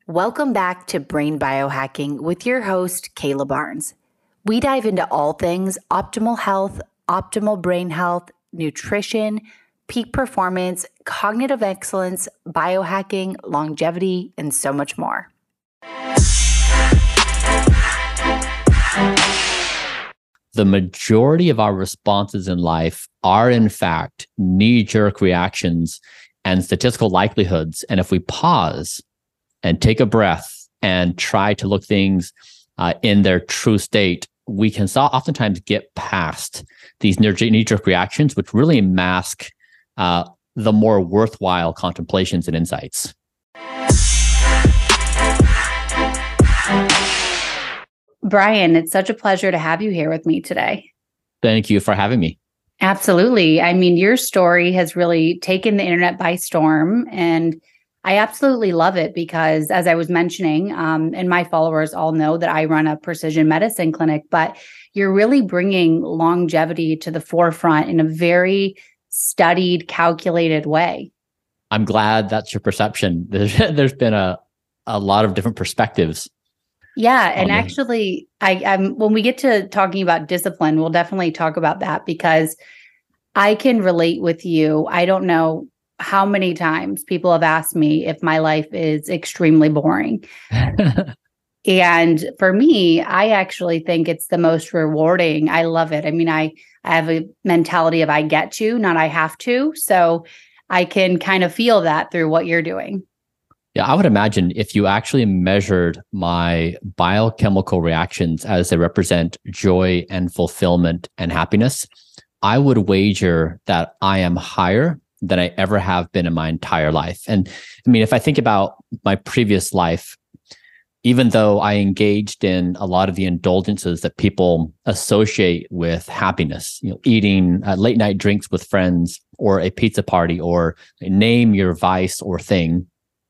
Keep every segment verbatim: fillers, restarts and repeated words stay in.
Welcome back to Brain Biohacking with your host, Kayla Barnes. We dive into all things optimal health, optimal brain health, nutrition, peak performance, cognitive excellence, biohacking, longevity, and so much more. The majority of our responses in life are, in fact, knee-jerk reactions and statistical likelihoods. And if we pause and take a breath and try to look things uh, in their true state, we can so oftentimes get past these knee-jerk reactions, which really mask uh, the more worthwhile contemplations and insights. Brian, it's such a pleasure to have you here with me today. Thank you for having me. Absolutely. I mean, your story has really taken the internet by storm, and I absolutely love it because, as I was mentioning, um, and my followers all know that I run a precision medicine clinic, but you're really bringing longevity to the forefront in a very studied, calculated way. I'm glad that's your perception. There's, there's been a, a lot of different perspectives. Yeah. And actually, I, I'm when we get to talking about discipline, we'll definitely talk about that because I can relate with you. I don't know how many times people have asked me if my life is extremely boring. And for me, I actually think it's the most rewarding. I love it. I mean, I, I have a mentality of I get to, not I have to. So I can kind of feel that through what you're doing. Yeah, I would imagine if you actually measured my biochemical reactions as they represent joy and fulfillment and happiness, I would wager that I am higher than I ever have been in my entire life. And I mean, if I think about my previous life, even though I engaged in a lot of the indulgences that people associate with happiness, you know, eating uh, late night drinks with friends or a pizza party or name your vice or thing,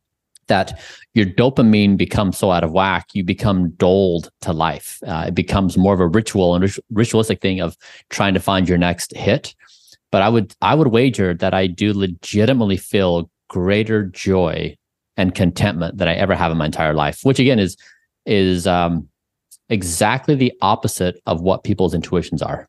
that your dopamine becomes so out of whack, you become dulled to life. Uh, it becomes more of a ritual and ritualistic thing of trying to find your next hit. But I would I would wager that I do legitimately feel greater joy and contentment than I ever have in my entire life, which again is is um, exactly the opposite of what people's intuitions are.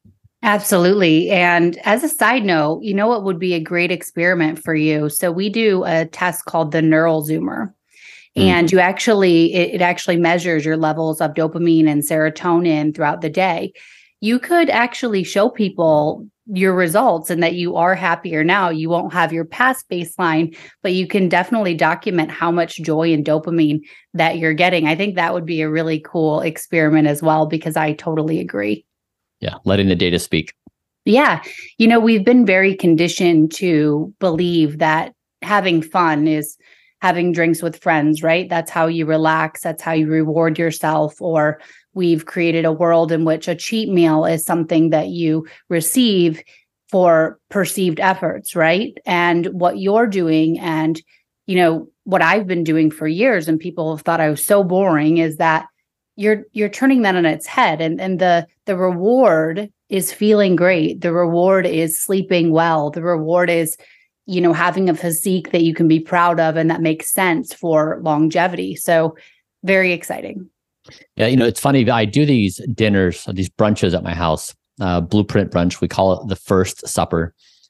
Absolutely. And as a side note, you know what would be a great experiment for you? So we do a test called the Neural Zoomer. And you actually, it, it actually measures your levels of dopamine and serotonin throughout the day. You could actually show people your results and that you are happier now. You won't have your past baseline, but you can definitely document how much joy and dopamine that you're getting. I think that would be a really cool experiment as well, because I totally agree. Yeah, letting the data speak. Yeah. You know, we've been very conditioned to believe that having fun is having drinks with friends, right? That's how you relax. That's how you reward yourself. Or we've created a world in which a cheat meal is something that you receive for perceived efforts, right? And what you're doing and, you know, what I've been doing for years and people have thought I was so boring is that you're you're turning that on its head. And, and the the reward is feeling great. The reward is sleeping well. The reward is, you know, having a physique that you can be proud of and that makes sense for longevity. So very exciting. Yeah, you know, it's funny. I do these dinners, these brunches at my house, uh, Blueprint Brunch. We call it the first supper.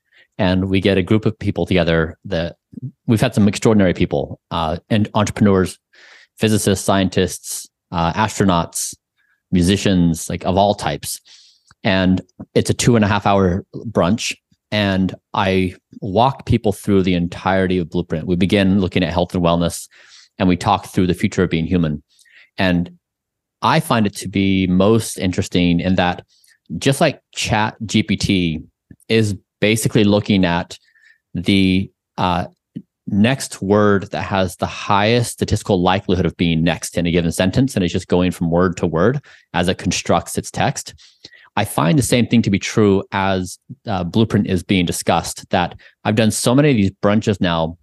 And we get a group of people together that we've had some extraordinary people uh, and entrepreneurs, physicists, scientists, uh, astronauts, musicians, like of all types. And it's a two and a half hour brunch. And I walk people through the entirety of Blueprint. We begin looking at health and wellness, and we talk through the future of being human. And I find it to be most interesting in that just like Chat G P T is basically looking at the uh, next word that has the highest statistical likelihood of being next in a given sentence, and it's just going from word to word as it constructs its text. I find the same thing to be true as uh, Blueprint is being discussed, that I've done so many of these brunches now,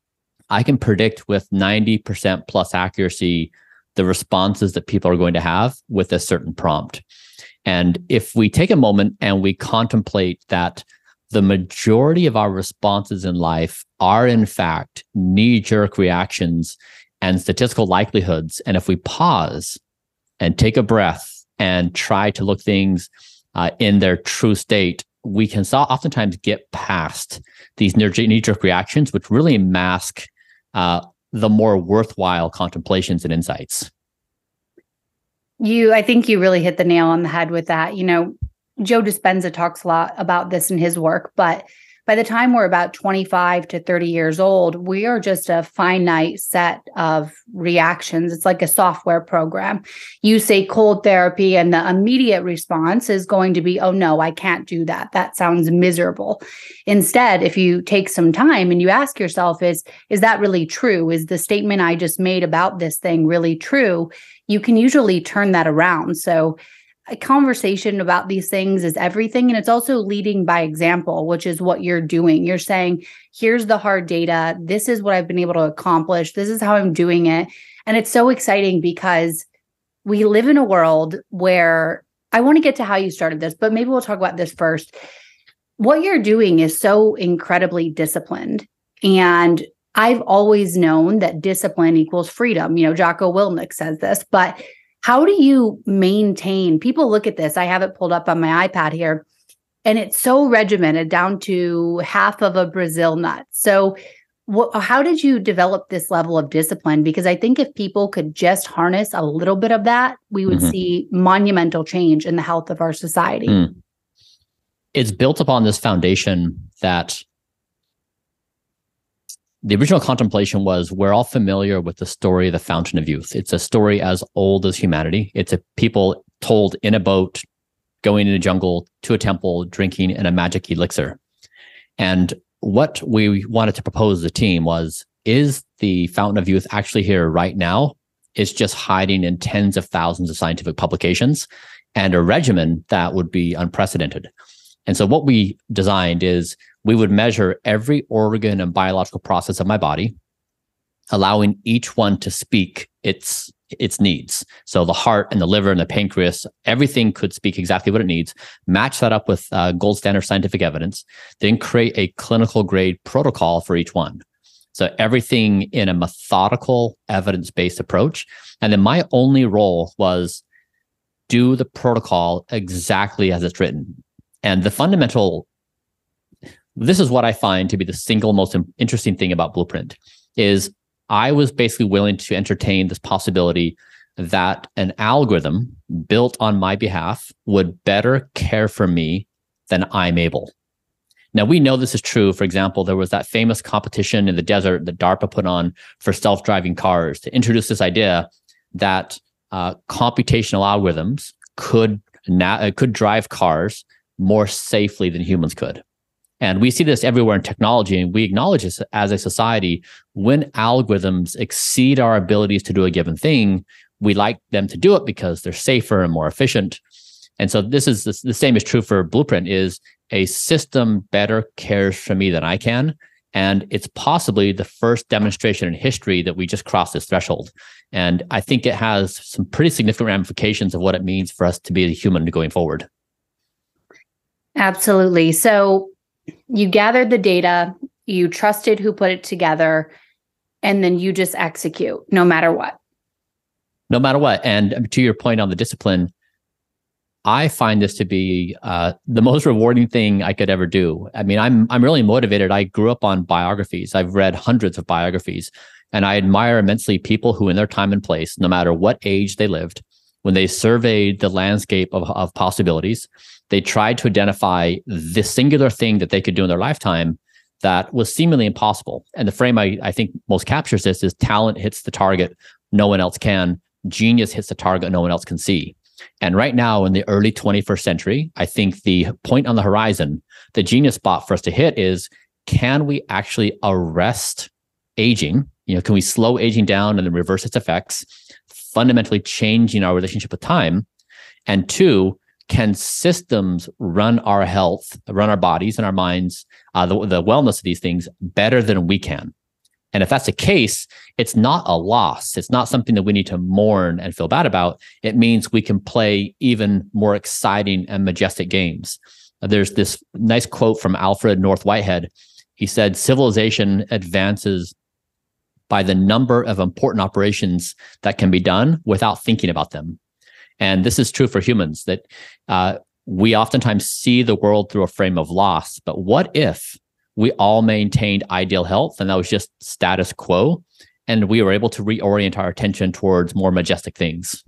I can predict with ninety percent plus accuracy the responses that people are going to have with a certain prompt. And if we take a moment and we contemplate that the majority of our responses in life are in fact knee-jerk reactions and statistical likelihoods. And if we pause and take a breath and try to look things uh, in their true state, we can so- oftentimes get past these knee-jerk reactions, which really mask uh, the more worthwhile contemplations and insights. You, I think you really hit the nail on the head with that. You know, Joe Dispenza talks a lot about this in his work, but by the time we're about twenty-five to thirty years old, we are just a finite set of reactions. It's like a software program. You say cold therapy, and the immediate response is going to be, oh no, I can't do that. That sounds miserable. Instead, if you take some time and you ask yourself, is, is that really true? Is the statement I just made about this thing really true? You can usually turn that around. So a conversation about these things is everything. And it's also leading by example, which is what you're doing. You're saying, here's the hard data. This is what I've been able to accomplish. This is how I'm doing it. And it's so exciting because we live in a world where I want to get to how you started this, but maybe we'll talk about this first. What you're doing is so incredibly disciplined. And I've always known that discipline equals freedom. You know, Jocko Willink says this, but how do you maintain? People look at this. I have it pulled up on my iPad here, and it's so regimented down to half of a Brazil nut. So wh- how did you develop this level of discipline? Because I think if people could just harness a little bit of that, we would mm-hmm. see monumental change in the health of our society. Mm. It's built upon this foundation that the original contemplation was, we're all familiar with the story of the Fountain of Youth. It's a story as old as humanity. It's a people told in a boat, going in a jungle to a temple, drinking in a magic elixir. And what we wanted to propose as a team was, is the Fountain of Youth actually here right now? It's just hiding in tens of thousands of scientific publications and a regimen that would be unprecedented. And so what we designed is, we would measure every organ and biological process of my body, allowing each one to speak its its needs. So the heart and the liver and the pancreas, everything could speak exactly what it needs, match that up with uh, gold standard scientific evidence, then create a clinical grade protocol for each one. So everything in a methodical, evidence-based approach. And then my only role was do the protocol exactly as it's written. And the fundamental This is what I find to be the single most interesting thing about Blueprint, is I was basically willing to entertain this possibility that an algorithm built on my behalf would better care for me than I'm able. Now, we know this is true. For example, there was that famous competition in the desert that DARPA put on for self-driving cars to introduce this idea that uh, computational algorithms could, na- could drive cars more safely than humans could. And we see this everywhere in technology, and we acknowledge this as a society. When algorithms exceed our abilities to do a given thing, we like them to do it because they're safer and more efficient. And so this is the, the same is true for Blueprint, is a system better cares for me than I can. And it's possibly the first demonstration in history that we just crossed this threshold. And I think it has some pretty significant ramifications of what it means for us to be a human going forward. Absolutely. So you gathered the data, you trusted who put it together, and then you just execute no matter what. No matter what. And to your point on the discipline, I find this to be uh, the most rewarding thing I could ever do. I mean, I'm I'm really motivated. I grew up on biographies. I've read hundreds of biographies, and I admire immensely people who in their time and place, no matter what age they lived, when they surveyed the landscape of, of possibilities, they tried to identify the singular thing that they could do in their lifetime that was seemingly impossible. And the frame I, I think most captures this is talent hits the target no one else can. Genius hits the target no one else can see. And right now in the early twenty-first century, I think the point on the horizon, the genius spot for us to hit is, can we actually arrest aging? You know, can we slow aging down and then reverse its effects, fundamentally changing our relationship with time? And two, can systems run our health, run our bodies and our minds, uh, the, the wellness of these things better than we can? And if that's the case, it's not a loss. It's not something that we need to mourn and feel bad about. It means we can play even more exciting and majestic games. There's this nice quote from Alfred North Whitehead. He said, civilization advances by the number of important operations that can be done without thinking about them. And this is true for humans, that uh, we oftentimes see the world through a frame of loss. But what if we all maintained ideal health and that was just status quo, and we were able to reorient our attention towards more majestic things?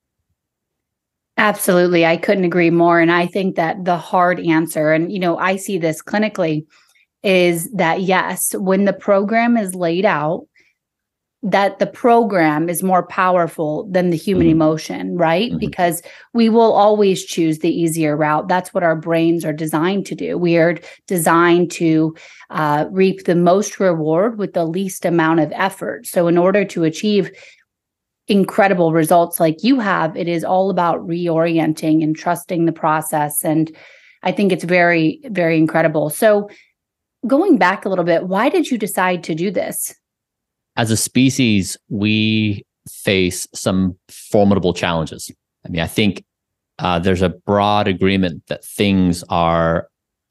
Absolutely. I couldn't agree more. And I think that the hard answer, and, you know, I see this clinically, is that yes, when the program is laid out, that the program is more powerful than the human mm-hmm. emotion, right? Mm-hmm. Because we will always choose the easier route. That's what our brains are designed to do. We are designed to uh, reap the most reward with the least amount of effort. So in order to achieve incredible results like you have, it is all about reorienting and trusting the process. And I think it's very, very incredible. So going back a little bit, why did you decide to do this? As a species, we face some formidable challenges. I mean, I think uh, there's a broad agreement that things are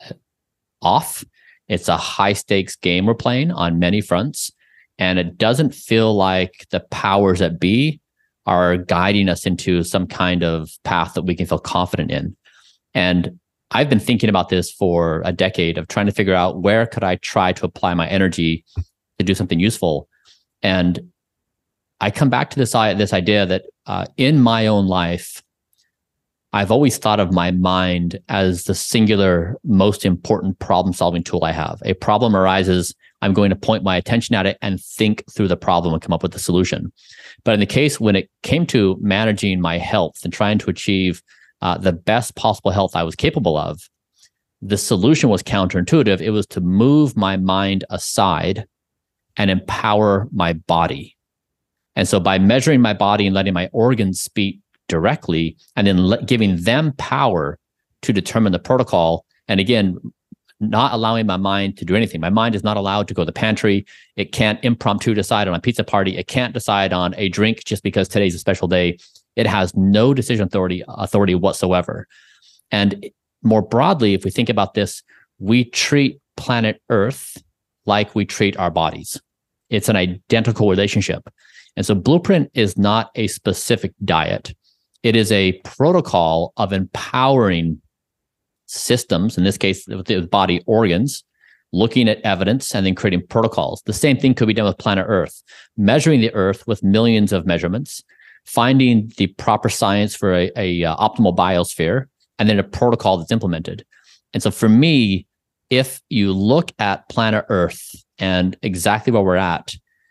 off. It's a high stakes game we're playing on many fronts. And it doesn't feel like the powers that be are guiding us into some kind of path that we can feel confident in. And I've been thinking about this for a decade of trying to figure out where could I try to apply my energy to do something useful. And I come back to this, this idea that uh, in my own life, I've always thought of my mind as the singular, most important problem-solving tool I have. A problem arises, I'm going to point my attention at it and think through the problem and come up with the solution. But in the case when it came to managing my health and trying to achieve uh, the best possible health I was capable of, the solution was counterintuitive. It was to move my mind aside and empower my body. And so by measuring my body and letting my organs speak directly, and then let, giving them power to determine the protocol, and again, not allowing my mind to do anything. My mind is not allowed to go to the pantry. It can't impromptu decide on a pizza party. It can't decide on a drink just because today's a special day. It has no decision authority, authority whatsoever. And more broadly, if we think about this, we treat planet Earth like we treat our bodies. It's an identical relationship. And so Blueprint is not a specific diet. It is a protocol of empowering systems, in this case, with the body organs, looking at evidence and then creating protocols. The same thing could be done with planet Earth, measuring the Earth with millions of measurements, finding the proper science for a, a uh, optimal biosphere, and then a protocol that's implemented. And so for me, if you look at planet Earth and exactly where we're at,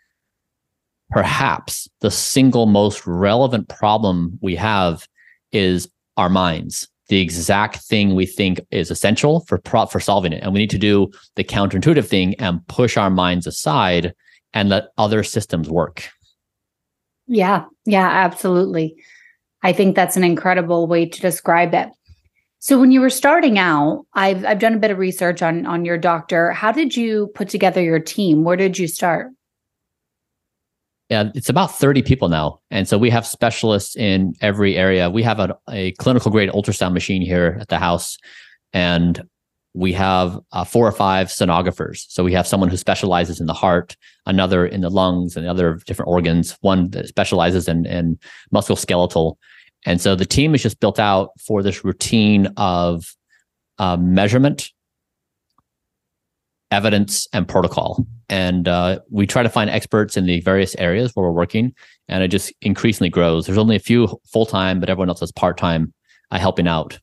perhaps the single most relevant problem we have is our minds, the exact thing we think is essential for pro- for solving it. And we need to do the counterintuitive thing and push our minds aside and let other systems work. Yeah, yeah, absolutely. I think that's an incredible way to describe it. So when you were starting out, I've I've done a bit of research on, on your doctor. How did you put together your team? Where did you start? Yeah, it's about thirty people now. And so we have specialists in every area. We have a, a clinical grade ultrasound machine here at the house. And we have uh, four or five sonographers. So we have someone who specializes in the heart, another in the lungs and other different organs, one that specializes in, in musculoskeletal. And so the team is just built out for this routine of uh, measurement, evidence, and protocol. And uh, we try to find experts in the various areas where we're working, and it just increasingly grows. There's only a few full-time, but everyone else is part-time uh, helping out.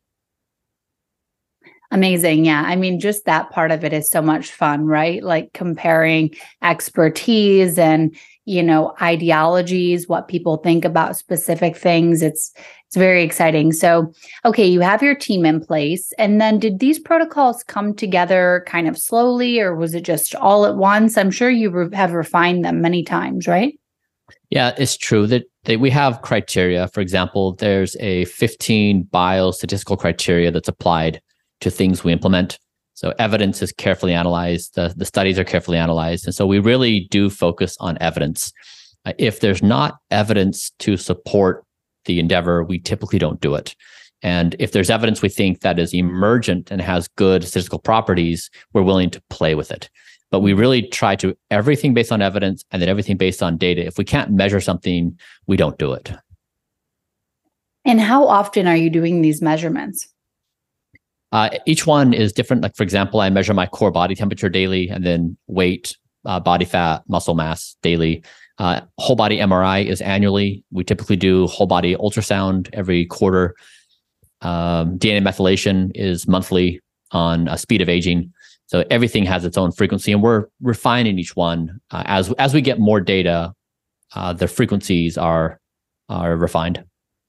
Amazing. Yeah. I mean, just that part of it is so much fun, right? Like comparing expertise and, you know, ideologies, what people think about specific things. It's, it's very exciting. So, okay, you have your team in place. And then did these protocols come together kind of slowly, or was it just all at once? I'm sure you re- have refined them many times, right? Yeah, it's true that, that we have criteria. For example, there's a fifteen biostatistical criteria that's applied to things we implement. So evidence is carefully analyzed. The, the studies are carefully analyzed. And so we really do focus on evidence. Uh, if there's not evidence to support the endeavor, we typically don't do it. And if there's evidence we think that is emergent and has good statistical properties, we're willing to play with it. But we really try to everything based on evidence and then everything based on data. If we can't measure something, we don't do it. And how often are you doing these measurements? Uh, each one is different. Like, for example, I measure my core body temperature daily, and then weight, uh, body fat, muscle mass daily. Uh, whole body M R I is annually. We typically do whole body ultrasound every quarter. Um, D N A methylation is monthly on uh, speed of aging. So everything has its own frequency, and we're refining each one uh, as as we get more data. Uh, the frequencies are are refined.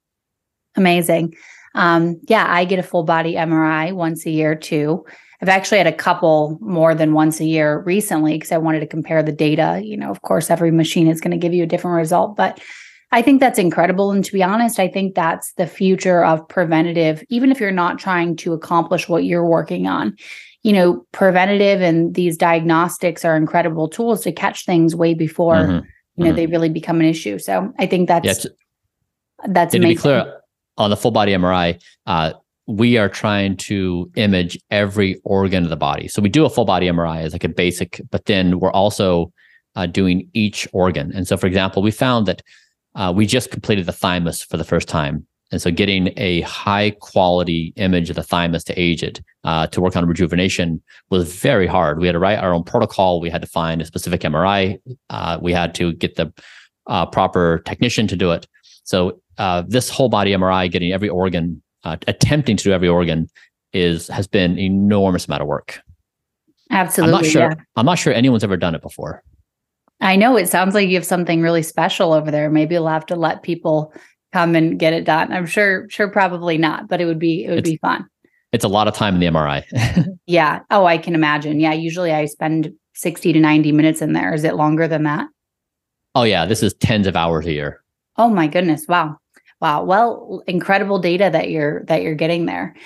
Amazing. Um, yeah, I get a full body M R I once a year too. I've actually had a couple more than once a year recently because I wanted to compare the data. You know, of course, every machine is going to give you a different result, but I think that's incredible. And to be honest, I think that's the future of preventative, even if you're not trying to accomplish what you're working on. You know, preventative and these diagnostics are incredible tools to catch things way before, mm-hmm. you know, mm-hmm. they really become an issue. So I think that's, yeah, that's yeah, amazing. To be clear, on the full body M R I, uh, we are trying to image every organ of the body. So we do a full body M R I as like a basic, but then we're also uh, doing each organ. And so, for example, we found that uh, we just completed the thymus for the first time. And so getting a high quality image of the thymus to age it, uh, to work on rejuvenation was very hard. We had to write our own protocol. We had to find a specific M R I. Uh, we had to get the uh, proper technician to do it. So uh, this whole body M R I, getting every organ, uh, attempting to do every organ, is has been an enormous amount of work. Absolutely. I'm not sure. Yeah. I'm not sure anyone's ever done it before. I know it sounds like you have something really special over there. Maybe you'll have to let people come and get it done. I'm sure, sure, probably not, but it would be, it would it's, be fun. It's a lot of time in the M R I. Yeah. Oh, I can imagine. Yeah. Usually I spend sixty to ninety minutes in there. Is it longer than that? Oh yeah. This is tens of hours a year. Oh my goodness. Wow. Wow. Well, incredible data that you're, that you're getting there.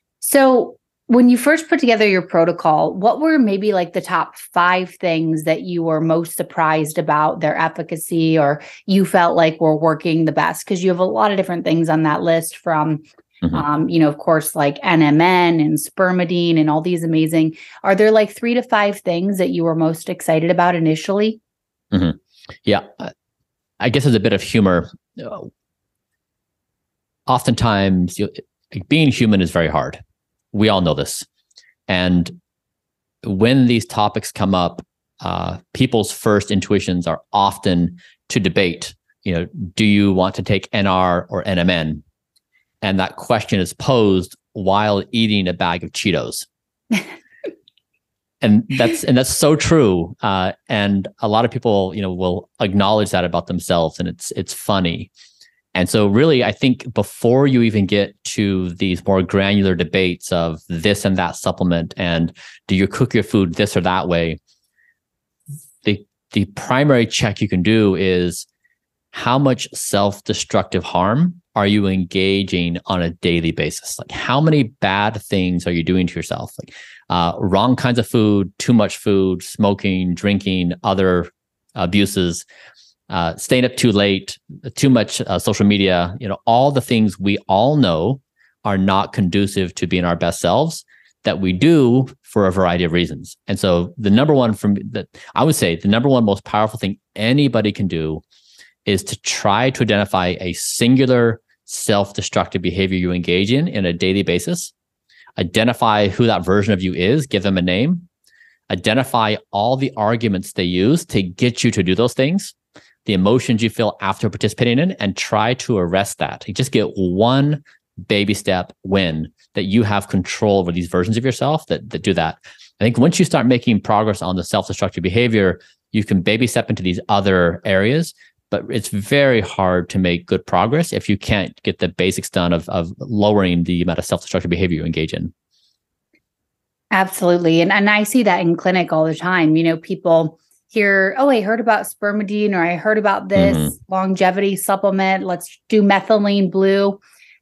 So when you first put together your protocol, what were maybe like the top five things that you were most surprised about their efficacy, or you felt like were working the best? Because you have a lot of different things on that list from, mm-hmm. um, you know, of course, like N M N and spermidine and all these amazing. Are there like three to five things that you were most excited about initially? Mm-hmm. Yeah. I guess there's a bit of humor. Oftentimes, you, being human is very hard. We all know this. And when these topics come up, uh, people's first intuitions are often to debate, you know, do you want to take N R or N M N? And that question is posed while eating a bag of Cheetos. And that's and that's so true. Uh, and a lot of people, you know, will acknowledge that about themselves, and it's it's funny. And so really, I think before you even get to these more granular debates of this and that supplement and do you cook your food this or that way, the the primary check you can do is how much self-destructive harm are you engaging on a daily basis? Like how many bad things are you doing to yourself? Like uh, wrong kinds of food, too much food, smoking, drinking, other abuses, uh, staying up too late, too much uh, social media, you know, all the things we all know are not conducive to being our best selves that we do for a variety of reasons. And so the number one from that, I would say the number one most powerful thing anybody can do is to try to identify a singular self-destructive behavior you engage in in a daily basis. Identify who that version of you is, give them a name. Identify all the arguments they use to get you to do those things, the emotions you feel after participating in, and try to arrest that. You just get one baby step win that you have control over these versions of yourself that, that do that. I think once you start making progress on the self-destructive behavior, you can baby step into these other areas. But it's very hard to make good progress if you can't get the basics done of, of lowering the amount of self-destructive behavior you engage in. Absolutely. And, and I see that in clinic all the time. You know, people hear, oh, I heard about spermidine, or I heard about this mm-hmm. longevity supplement. Let's do methylene blue.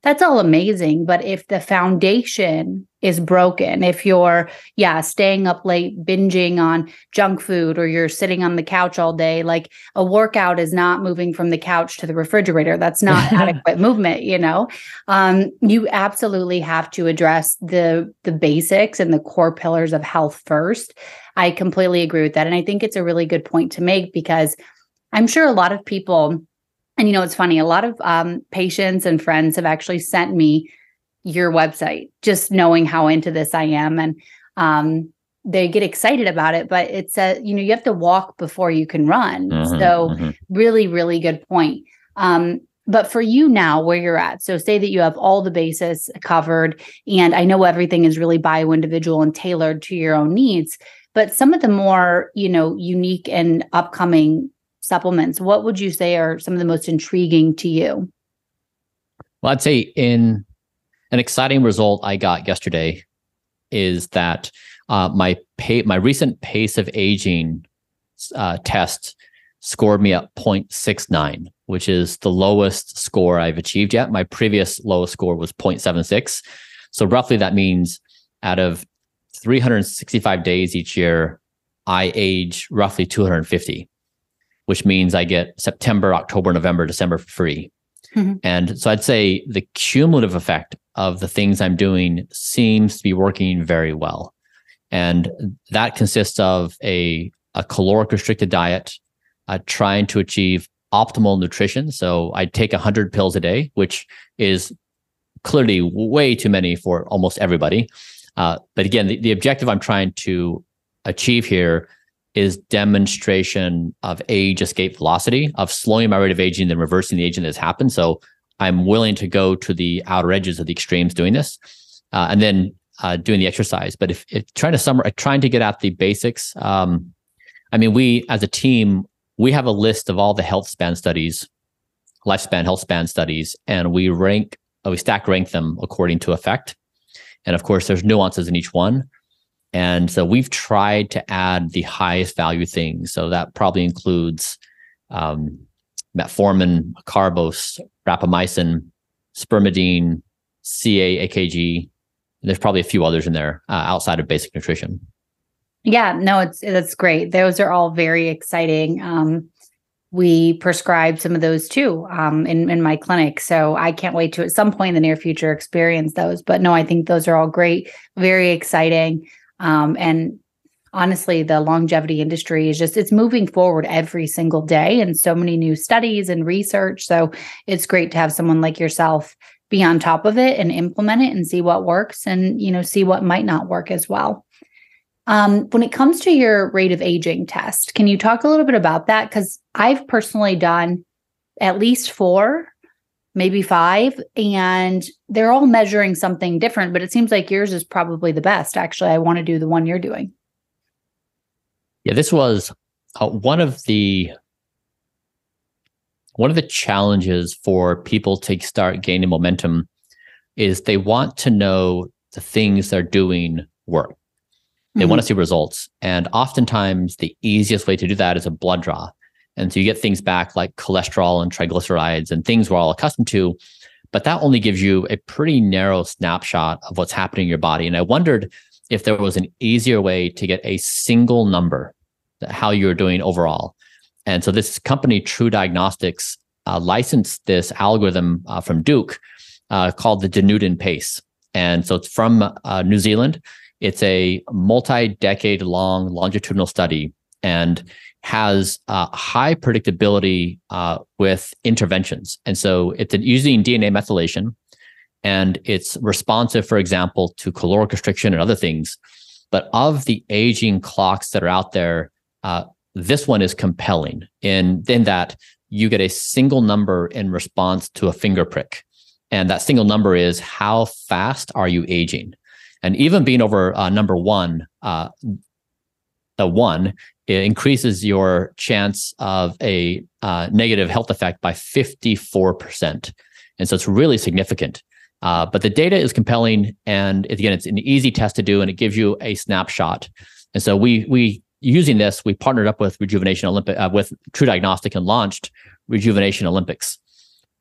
That's all amazing. But if the foundation is broken, if you're, yeah, staying up late, binging on junk food, or you're sitting on the couch all day, like a workout is not moving from the couch to the refrigerator. That's not adequate movement, you know? Um, you absolutely have to address the, the basics and the core pillars of health first. I completely agree with that. And I think it's a really good point to make, because I'm sure a lot of people, and you know, it's funny, a lot of um, patients and friends have actually sent me your website, just knowing how into this I am. And um, they get excited about it, but it's a, you know, you have to walk before you can run. Mm-hmm, so mm-hmm. really, really good point. Um, but for you now, where you're at, so say that you have all the bases covered, and I know everything is really bio-individual and tailored to your own needs, but some of the more, you know, unique and upcoming supplements, what would you say are some of the most intriguing to you? Well, I'd say in an exciting result I got yesterday is that uh, my pay, my recent pace of aging uh, test scored me at zero point six nine, which is the lowest score I've achieved yet. My previous lowest score was zero point seven six. So roughly that means out of three hundred sixty-five days each year, I age roughly two hundred fifty. Which means I get September, October, November, December for free. Mm-hmm. And so I'd say the cumulative effect of the things I'm doing seems to be working very well. And that consists of a, a caloric restricted diet, uh, trying to achieve optimal nutrition. So I take one hundred pills a day, which is clearly way too many for almost everybody. Uh, but again, the, the objective I'm trying to achieve here is demonstration of age escape velocity, of slowing my rate of aging and reversing the aging that's happened. So I'm willing to go to the outer edges of the extremes doing this, uh, and then uh, doing the exercise. But if, if trying to summarize, trying to get at the basics, um, I mean, we as a team, we have a list of all the health span studies, lifespan health span studies, and we rank, we stack rank them according to effect. And of course, there's nuances in each one. And so we've tried to add the highest value things. So that probably includes um, metformin, carbos, rapamycin, spermidine, C A A K G. And there's probably a few others in there uh, outside of basic nutrition. Yeah, no, it's that's great. Those are all very exciting. Um, we prescribe some of those too um, in, in my clinic. So I can't wait to at some point in the near future experience those. But no, I think those are all great, very exciting. Um, and honestly, the longevity industry is just, it's moving forward every single day, and so many new studies and research. So it's great to have someone like yourself be on top of it and implement it and see what works and, you know, see what might not work as well. Um, when it comes to your rate of aging test, can you talk a little bit about that? Because I've personally done at least four, maybe five, and they're all measuring something different, but it seems like yours is probably the best. Actually, I want to do the one you're doing. Yeah, this was uh, one of the one of the challenges for people to start gaining momentum is they want to know the things they're doing work. They mm-hmm. want to see results. And oftentimes the easiest way to do that is a blood draw. And so you get things back like cholesterol and triglycerides and things we're all accustomed to, but that only gives you a pretty narrow snapshot of what's happening in your body. And I wondered if there was an easier way to get a single number, how you're doing overall. And so this company, True Diagnostics, uh, licensed this algorithm uh, from Duke uh, called the Denudin Pace. And so it's from uh, New Zealand. It's a multi-decade long longitudinal study and has uh, high predictability uh, with interventions. And so it's using D N A methylation, and it's responsive, for example, to caloric restriction and other things. But of the aging clocks that are out there, uh, this one is compelling in, in that you get a single number in response to a finger prick. And that single number is how fast are you aging? And even being over uh, number one, uh, the one, it increases your chance of a uh, negative health effect by fifty-four percent. And so it's really significant. Uh, but the data is compelling. And again, it's an easy test to do, and it gives you a snapshot. And so we, we using this, we partnered up with Rejuvenation Olympic, uh, with True Diagnostic, and launched Rejuvenation Olympics.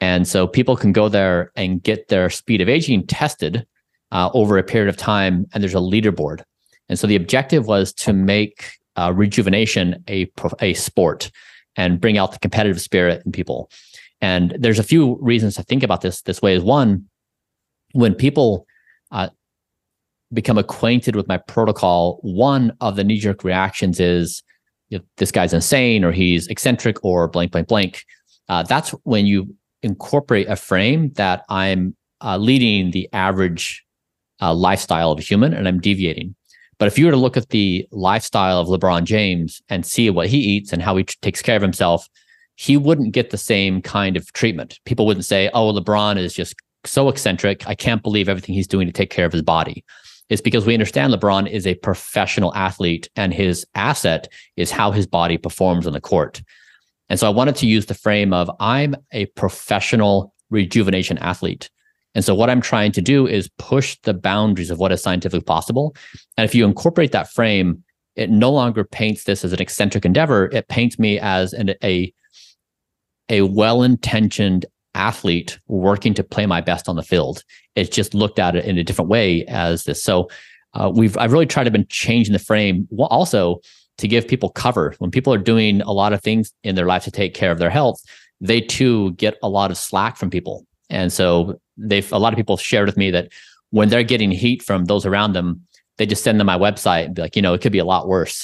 And so people can go there and get their speed of aging tested uh, over a period of time, and there's a leaderboard. And so the objective was to make uh, rejuvenation a a sport and bring out the competitive spirit in people. And there's a few reasons to think about this this way. Is one, when people uh, become acquainted with my protocol, one of the knee-jerk reactions is, you know, this guy's insane, or he's eccentric, or blank, blank, blank. Uh, that's when you incorporate a frame that I'm uh, leading the average uh, lifestyle of a human, and I'm deviating. But if you were to look at the lifestyle of LeBron James and see what he eats and how he t- takes care of himself, he wouldn't get the same kind of treatment. People wouldn't say, oh, LeBron is just so eccentric. I can't believe everything he's doing to take care of his body. It's because we understand LeBron is a professional athlete, and his asset is how his body performs on the court. And so I wanted to use the frame of, I'm a professional rejuvenation athlete. And so what I'm trying to do is push the boundaries of what is scientifically possible. And if you incorporate that frame, it no longer paints this as an eccentric endeavor. It paints me as an, a, a well-intentioned athlete working to play my best on the field. It's just looked at it in a different way as this. So uh, we've I've really tried to been changing the frame also to give people cover. When people are doing a lot of things in their life to take care of their health, they too get a lot of slack from people. And so they've a lot of people shared with me that when they're getting heat from those around them, they just send them my website and be like, you know, it could be a lot worse.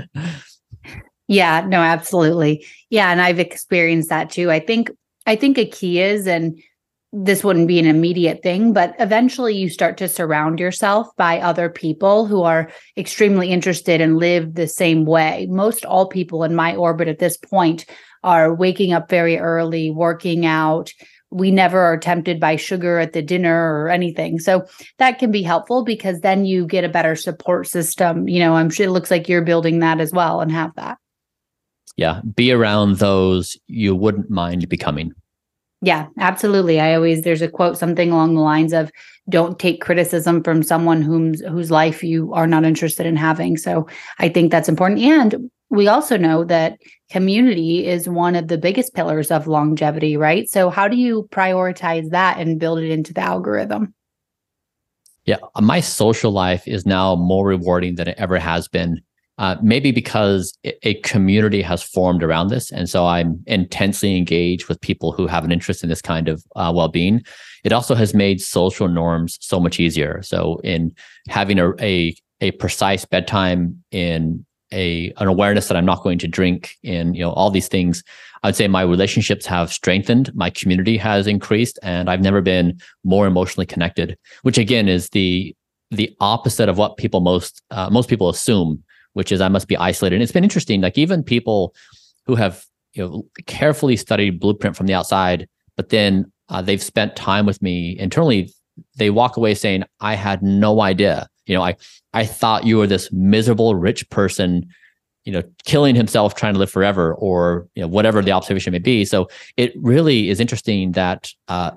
Yeah, no, absolutely. Yeah. And I've experienced that too. I think, I think a key is, and this wouldn't be an immediate thing, but eventually you start to surround yourself by other people who are extremely interested and live the same way. Most all people in my orbit at this point are waking up very early, working out. We never are tempted by sugar at the dinner or anything. So that can be helpful because then you get a better support system. You know, I'm sure it looks like you're building that as well and have that. Yeah. Be around those you wouldn't mind becoming. Yeah, absolutely. I always, there's a quote, something along the lines of, don't take criticism from someone whom's, whose life you are not interested in having. So I think that's important. And we also know that community is one of the biggest pillars of longevity, right? So how do you prioritize that and build it into the algorithm? Yeah, my social life is now more rewarding than it ever has been. Uh, maybe because a community has formed around this. And so I'm intensely engaged with people who have an interest in this kind of uh, well-being. It also has made social norms so much easier. So in having a a, a precise bedtime, in a an awareness that I'm not going to drink, in you know all these things, I'd say my relationships have strengthened, my community has increased, and I've never been more emotionally connected, which again is the the opposite of what people most uh, most people assume, which is I must be isolated. And it's been interesting, like even people who have you know carefully studied Blueprint from the outside, but then uh, they've spent time with me internally, they walk away saying, I had no idea. You know, I I thought you were this miserable rich person, you know, killing himself trying to live forever, or you know, whatever the observation may be. So it really is interesting that uh,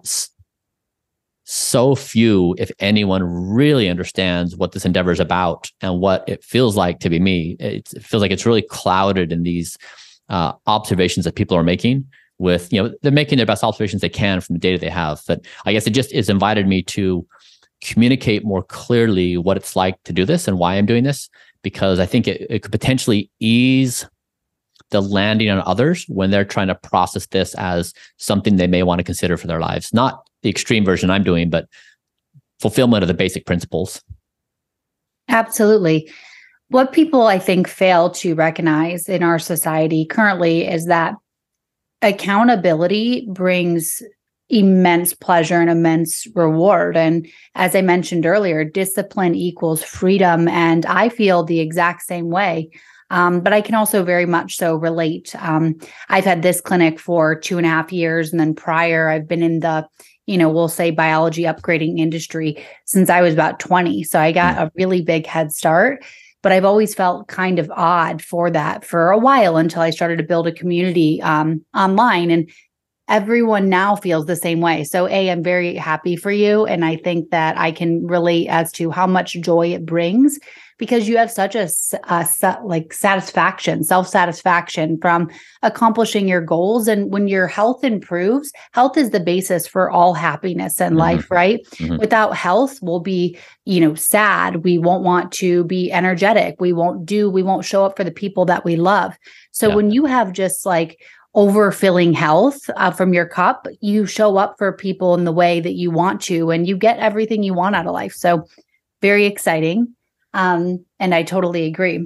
so few, if anyone, really understands what this endeavor is about and what it feels like to be me. It's, it feels like it's really clouded in these uh, observations that people are making with, you know, they're making their best observations they can from the data they have. But I guess it just has invited me to communicate more clearly what it's like to do this and why I'm doing this, because I think it, it could potentially ease the landing on others when they're trying to process this as something they may want to consider for their lives. Not the extreme version I'm doing, but fulfillment of the basic principles. Absolutely. What people, I think, fail to recognize in our society currently is that accountability brings immense pleasure and immense reward. And as I mentioned earlier, discipline equals freedom. And I feel the exact same way. Um, but I can also very much so relate. Um, I've had this clinic for two and a half years. And then prior, I've been in the, you know, we'll say biology upgrading industry since I was about twenty. So I got a really big head start. But I've always felt kind of odd for that for a while until I started to build a community um, online. And everyone now feels the same way. So A, I'm very happy for you. And I think that I can relate as to how much joy it brings, because you have such a, a like satisfaction, self-satisfaction from accomplishing your goals. And when your health improves, health is the basis for all happiness in mm-hmm. life, right? Mm-hmm. Without health, we'll be, you know, sad. We won't want to be energetic. We won't do, we won't show up for the people that we love. So yeah. when you have just like overfilling health uh, from your cup, you show up for people in the way that you want to, and you get everything you want out of life. So very exciting. Um, and I totally agree.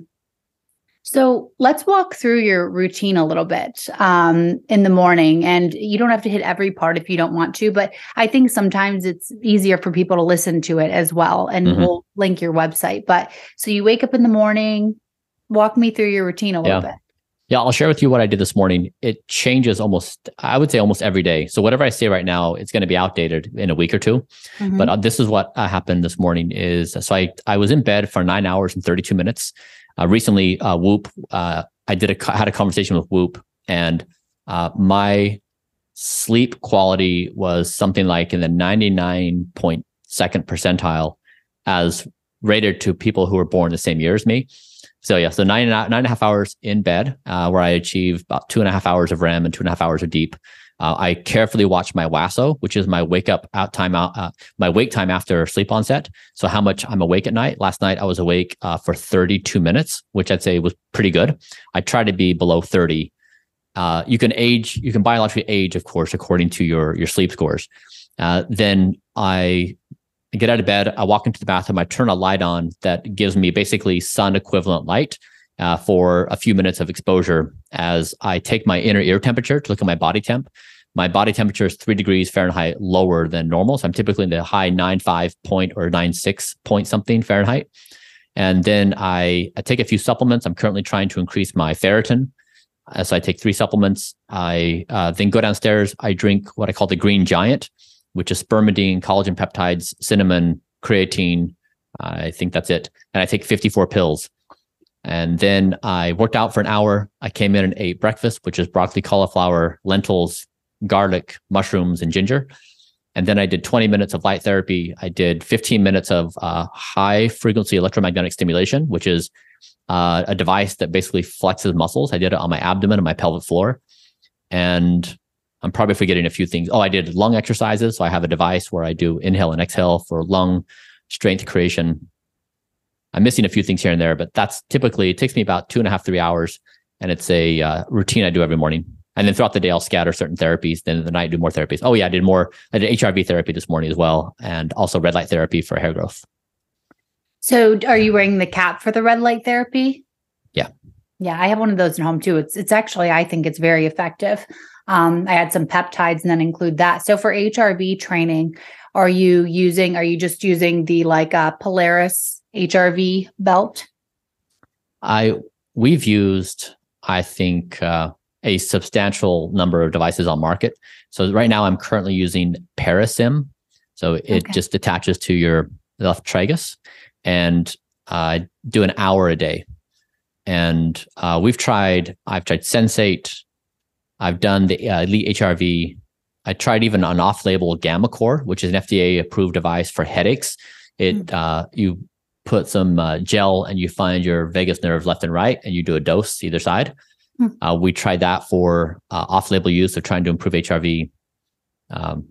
So let's walk through your routine a little bit um, in the morning. And you don't have to hit every part if you don't want to, but I think sometimes it's easier for people to listen to it as well. And mm-hmm. we'll link your website. But so you wake up in the morning, walk me through your routine a little yeah. bit. Yeah, I'll share with you what I did this morning. It changes almost, I would say almost every day. So whatever I say right now, it's going to be outdated in a week or two. Mm-hmm. But uh, this is what uh, happened this morning is, so I, I was in bed for nine hours and thirty-two minutes. Uh, recently, uh, Whoop, uh, I did a, had a conversation with Whoop, and uh, my sleep quality was something like in the ninety-nine point second percentile as rated to people who were born the same year as me. So yeah, so nine, nine and a half hours in bed, uh, where I achieve about two and a half hours of R E M and two and a half hours of deep. Uh, I carefully watch my WASO, which is my wake up out time out, uh, my wake time after sleep onset. So how much I'm awake at night. Last night I was awake uh, for thirty-two minutes, which I'd say was pretty good. I try to be below thirty. Uh, you can age, you can biologically age, of course, according to your your sleep scores. Uh, then I I get out of bed, I walk into the bathroom, I turn a light on that gives me basically sun equivalent light uh, for a few minutes of exposure as I take my inner ear temperature to look at my body temp. My body temperature is three degrees Fahrenheit lower than normal. So I'm typically in the high nine five point or nine six point something Fahrenheit. And then I, I take a few supplements. I'm currently trying to increase my ferritin. Uh, so I take three supplements. I uh, then go downstairs. I drink what I call the Green Giant, which is spermidine, collagen peptides, cinnamon, creatine. I think that's it. And I take fifty-four pills. And then I worked out for an hour. I came in and ate breakfast, which is broccoli, cauliflower, lentils, garlic, mushrooms, and ginger. And then I did twenty minutes of light therapy. I did fifteen minutes of uh, high frequency electromagnetic stimulation, which is uh, a device that basically flexes muscles. I did it on my abdomen and my pelvic floor. And I'm probably forgetting a few things. Oh, I did lung exercises. So I have a device where I do inhale and exhale for lung strength creation. I'm missing a few things here and there, but that's typically, it takes me about two and a half, three hours. And it's a uh, routine I do every morning. And then throughout the day, I'll scatter certain therapies. Then in the night, do more therapies. Oh yeah, I did more. I did H R V therapy this morning as well. And also red light therapy for hair growth. So are you wearing the cap for the red light therapy? Yeah. Yeah, I have one of those at home too. It's it's actually, I think it's very effective. Um, I had some peptides and then include that. So for H R V training, are you using, are you just using the like uh, Polaris H R V belt? I, we've used, I think, uh, a substantial number of devices on market. So right now I'm currently using Parasim. So it okay. just attaches to your left tragus, and I uh, do an hour a day. And uh, we've tried, I've tried Sensate. I've done the uh, Elite H R V. I tried even an off-label GammaCore, which is an F D A-approved device for headaches. It mm. uh, you put some uh, gel and you find your vagus nerve left and right, and you do a dose either side. Mm. Uh, we tried that for uh, off-label use of trying to improve H R V. Um,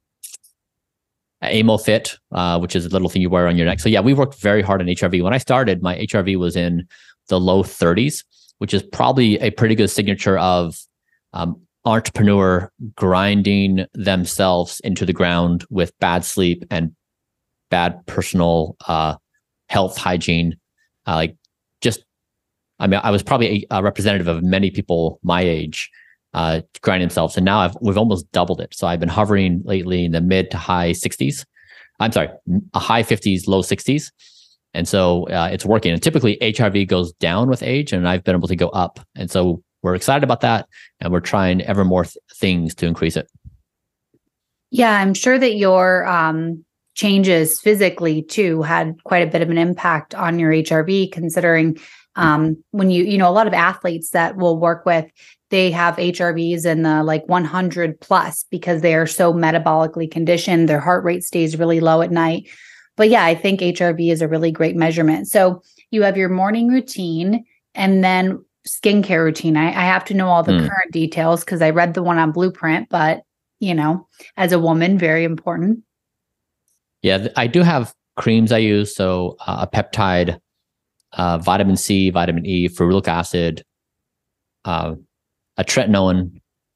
AmoFit, uh, which is a little thing you wear on your neck. So yeah, we worked very hard on H R V. When I started, my H R V was in the low thirties, which is probably a pretty good signature of um, entrepreneur grinding themselves into the ground with bad sleep and bad personal uh, health hygiene. Uh, like just, I mean, I was probably a, a representative of many people my age uh, grinding themselves. And now I've, we've almost doubled it. So I've been hovering lately in the mid to high sixties. I'm sorry, a high fifties, low sixties. And so uh, it's working. And typically H R V goes down with age, and I've been able to go up. And so we're excited about that. And we're trying ever more th- things to increase it. Yeah, I'm sure that your um, changes physically too had quite a bit of an impact on your H R V, considering um, when you, you know, a lot of athletes that we'll work with, they have H R Vs in the like one hundred plus because they are so metabolically conditioned. Their heart rate stays really low at night. But yeah, I think H R V is a really great measurement. So you have your morning routine and then skincare routine. I, I have to know all the mm. current details because I read the one on Blueprint, but you know, as a woman, very important. Yeah, I do have creams I use. So uh, a peptide, uh, vitamin C, vitamin E, ferulic acid, uh, a tretinoin,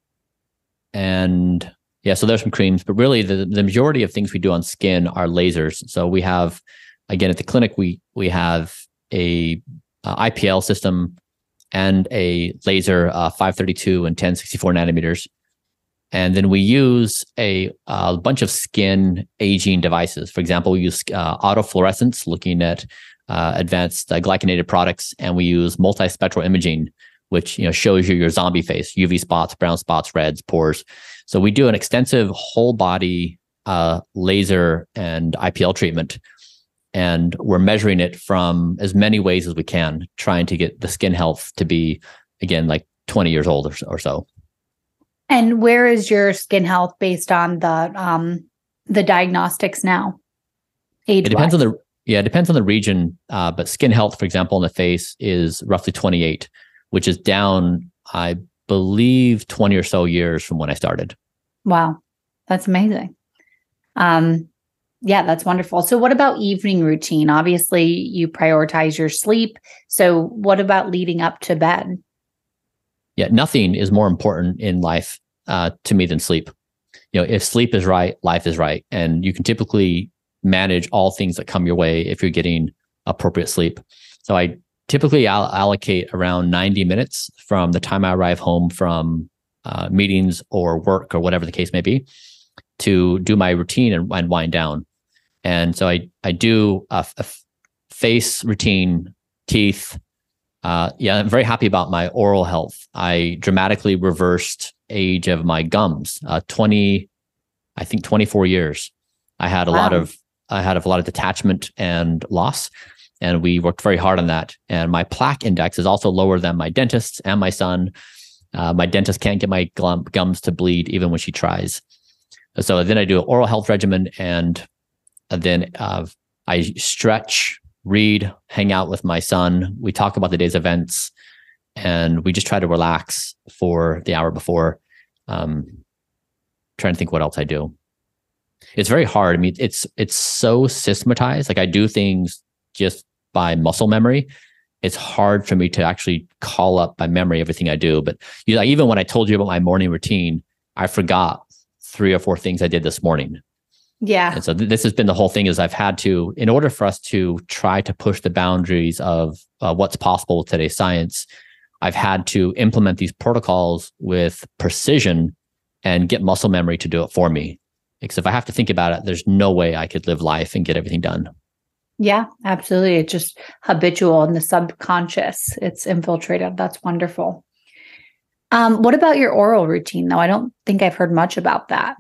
and yeah, so there's some creams, but really the, the majority of things we do on skin are lasers. So we have, again, at the clinic, we we have a uh, I P L system and a laser uh, five thirty-two and ten sixty-four nanometers. And then we use a, a bunch of skin aging devices. For example, we use uh, autofluorescence, looking at uh, advanced uh, glycinated products, and we use multispectral imaging, which you know shows you your zombie face, U V spots, brown spots, reds, pores. So we do an extensive whole body uh, laser and I P L treatment, and we're measuring it from as many ways as we can, trying to get the skin health to be, again, like twenty years old or, or so. And where is your skin health based on the um, the diagnostics now? Age-wise? It depends on the yeah, it depends on the region. Uh, but skin health, for example, in the face is roughly twenty-eight, which is down, I believe, twenty or so years from when I started. Wow, that's amazing. Um, yeah, that's wonderful. So, what about evening routine? Obviously, you prioritize your sleep. So, what about leading up to bed? Yeah, nothing is more important in life uh, to me than sleep. You know, if sleep is right, life is right. And you can typically manage all things that come your way if you're getting appropriate sleep. So I typically I'll allocate around ninety minutes from the time I arrive home from uh, meetings or work or whatever the case may be to do my routine and, and wind down. And so I, I do a, a face routine, teeth. Uh, yeah, I'm very happy about my oral health. I dramatically reversed age of my gums. Uh, twenty, I think twenty-four years. I had a wow. lot of I had a lot of detachment and loss, and we worked very hard on that. And my plaque index is also lower than my dentist's and my son. Uh, my dentist can't get my glum, gums to bleed even when she tries. So then I do an oral health regimen, and then uh, I stretch, read, hang out with my son. We talk about the day's events, and we just try to relax for the hour before. Um, trying to think what else I do. It's very hard. I mean, it's it's so systematized. Like I do things just by muscle memory. It's hard for me to actually call up by memory everything I do. But you know, even when I told you about my morning routine, I forgot three or four things I did this morning. Yeah. And so th- this has been the whole thing is I've had to, in order for us to try to push the boundaries of uh, what's possible with today's science, I've had to implement these protocols with precision and get muscle memory to do it for me. Because if I have to think about it, there's no way I could live life and get everything done. Yeah, absolutely. It's just habitual in the subconscious. It's infiltrated. That's wonderful. Um, what about your oral routine, though? I don't think I've heard much about that.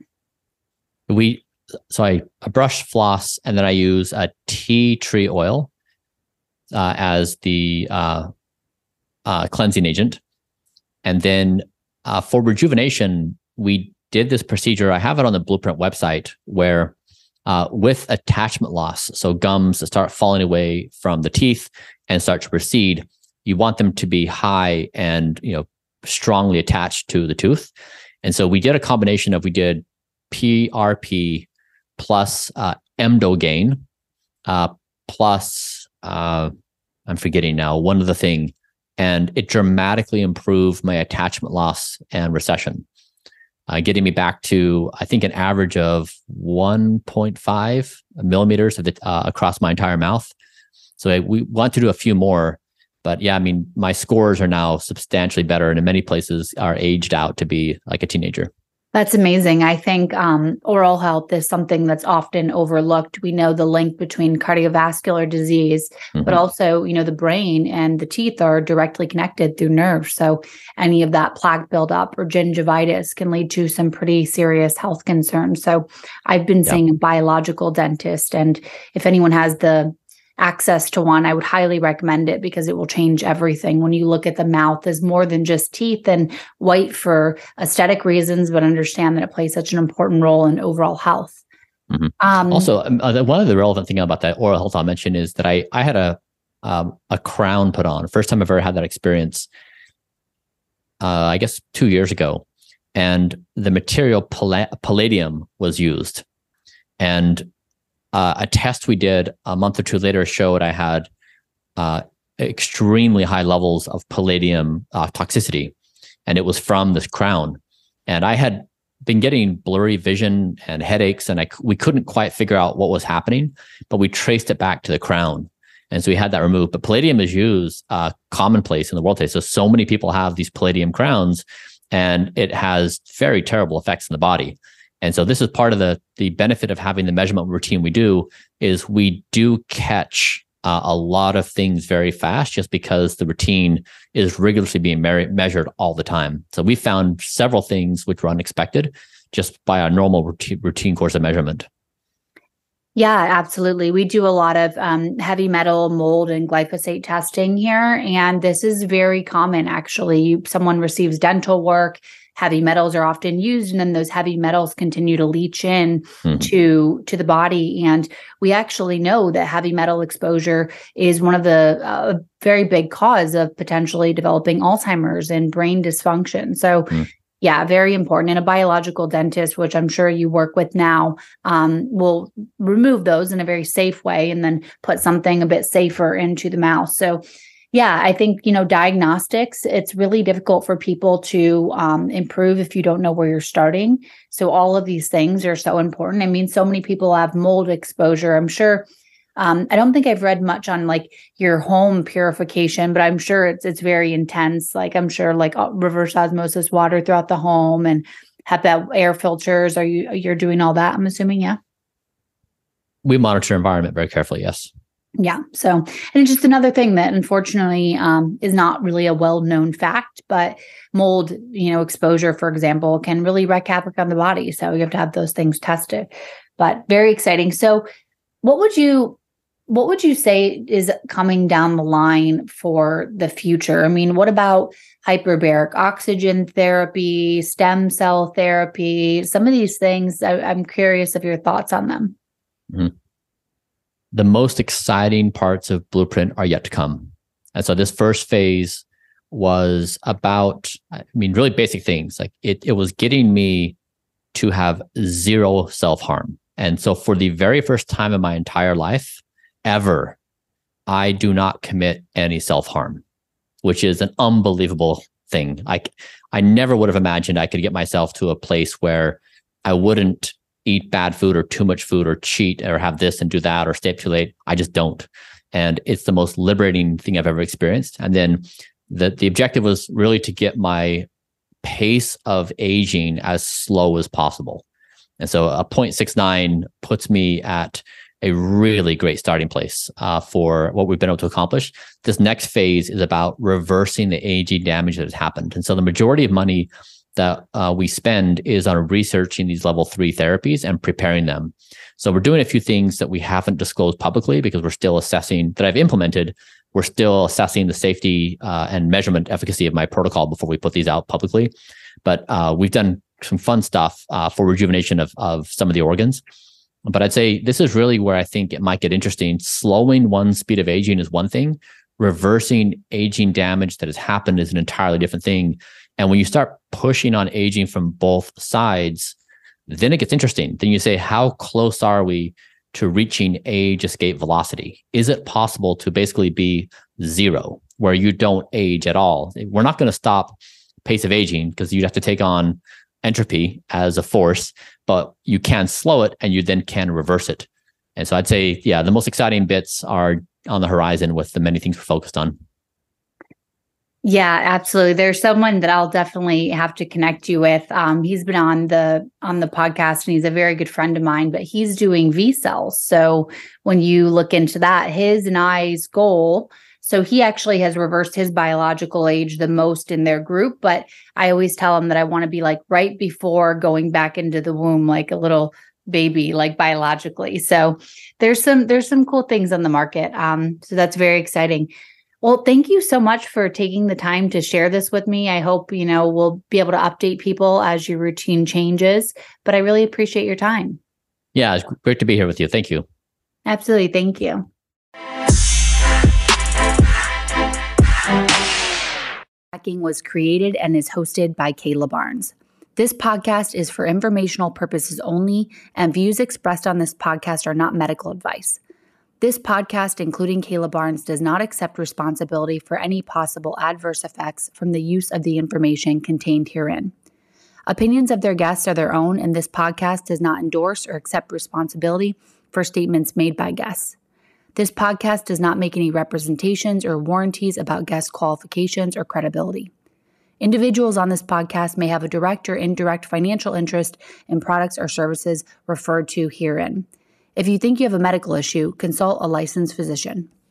We so I, I brush, floss, and then I use a tea tree oil uh, as the uh, uh, cleansing agent. And then uh, for rejuvenation, we did this procedure. I have it on the Blueprint website where uh, with attachment loss, so gums that start falling away from the teeth and start to recede, you want them to be high and, you know, strongly attached to the tooth. And so we did a combination of, we did P R P plus uh, Emdogain uh, plus, uh, I'm forgetting now, one other thing, and it dramatically improved my attachment loss and recession. Uh, getting me back to, I think, an average of one point five millimeters of the, uh, across my entire mouth. So I, we want to do a few more, but yeah, I mean, my scores are now substantially better, and in many places are aged out to be like a teenager. That's amazing. I think um, oral health is something that's often overlooked. We know the link between cardiovascular disease, mm-hmm. but also, you know, the brain and the teeth are directly connected through nerves. So any of that plaque buildup or gingivitis can lead to some pretty serious health concerns. So I've been yep. seeing a biological dentist, and if anyone has the access to one, I would highly recommend it because it will change everything. When you look at the mouth as more than just teeth and white for aesthetic reasons, but understand that it plays such an important role in overall health. Mm-hmm. Um, also, uh, one of the relevant thing about that oral health I'll mention is that I I had a um, a crown put on. First time I've ever had that experience, uh, I guess two years ago. And the material palla- palladium was used. And uh, a test we did a month or two later showed I had uh, extremely high levels of palladium uh, toxicity. And it was from this crown. And I had been getting blurry vision and headaches, and I, we couldn't quite figure out what was happening, but we traced it back to the crown. And so we had that removed. But palladium is used uh, commonplace in the world today. So, so many people have these palladium crowns, and it has very terrible effects in the body. And so this is part of the, the benefit of having the measurement routine we do, is we do catch uh, a lot of things very fast just because the routine is rigorously being me- measured all the time. So we found several things which were unexpected just by our normal routine, routine course of measurement. Yeah, absolutely. We do a lot of um, heavy metal, mold, and glyphosate testing here. And this is very common, actually. Someone receives dental work, heavy metals are often used, and then those heavy metals continue to leach in mm-hmm. to, to the body. And we actually know that heavy metal exposure is one of the uh, very big cause of potentially developing Alzheimer's and brain dysfunction. So mm-hmm. Yeah, very important. And a biological dentist, which I'm sure you work with now, um, will remove those in a very safe way and then put something a bit safer into the mouth. So yeah, I think, you know, diagnostics, it's really difficult for people to um, improve if you don't know where you're starting. So all of these things are so important. I mean, so many people have mold exposure. I'm sure Um, I don't think I've read much on like your home purification, but I'm sure it's it's very intense. Like I'm sure like reverse osmosis water throughout the home and H E P A air filters. Are you you're doing all that? I'm assuming, yeah. We monitor environment very carefully. Yes. Yeah. So, and it's just another thing that unfortunately um, is not really a well-known fact, but mold, you know, exposure, for example, can really wreak havoc on the body. So you have to have those things tested. But very exciting. So, what would you What would you say is coming down the line for the future? I mean, what about hyperbaric oxygen therapy, stem cell therapy, some of these things? I, I'm curious of your thoughts on them. Mm-hmm. The most exciting parts of Blueprint are yet to come. And so this first phase was about, I mean, really basic things. Like it, it was getting me to have zero self-harm. And so for the very first time in my entire life, ever, I do not commit any self-harm, which is an unbelievable thing. I, I never would have imagined I could get myself to a place where I wouldn't eat bad food or too much food or cheat or have this and do that or stay up too late. I just don't. And it's the most liberating thing I've ever experienced. And then the, the objective was really to get my pace of aging as slow as possible. And so a zero point six nine puts me at a really great starting place uh, for what we've been able to accomplish. This next phase is about reversing the aging damage that has happened. And so the majority of money that uh, we spend is on researching these level three therapies and preparing them. So we're doing a few things that we haven't disclosed publicly because we're still assessing, that I've implemented, we're still assessing the safety uh, and measurement efficacy of my protocol before we put these out publicly. But uh, we've done some fun stuff uh, for rejuvenation of, of some of the organs. But I'd say this is really where I think it might get interesting. Slowing one's speed of aging is one thing. Reversing aging damage that has happened is an entirely different thing. And when you start pushing on aging from both sides, then it gets interesting. Then you say, how close are we to reaching age escape velocity? Is it possible to basically be zero, where you don't age at all? We're not going to stop pace of aging because you'd have to take on entropy as a force, but you can slow it and you then can reverse it. And so I'd say, yeah, the most exciting bits are on the horizon with the many things we're focused on. Yeah, absolutely. There's someone that I'll definitely have to connect you with. Um, he's been on the on the podcast and he's a very good friend of mine, but he's doing V cells. So when you look into that, his and I's goal, so he actually has reversed his biological age the most in their group, but I always tell him that I want to be like right before going back into the womb, like a little baby, like biologically. So there's some there's some cool things on the market. Um, so that's very exciting. Well, thank you so much for taking the time to share this with me. I hope, you know, we'll be able to update people as your routine changes, but I really appreciate your time. Yeah, it's great to be here with you. Thank you. Absolutely. Thank you. Hacking was created and is hosted by Kayla Barnes. This podcast is for informational purposes only, and views expressed on this podcast are not medical advice. This podcast, including Kayla Barnes, does not accept responsibility for any possible adverse effects from the use of the information contained herein. Opinions of their guests are their own, and this podcast does not endorse or accept responsibility for statements made by guests. This podcast does not make any representations or warranties about guest qualifications or credibility. Individuals on this podcast may have a direct or indirect financial interest in products or services referred to herein. If you think you have a medical issue, consult a licensed physician.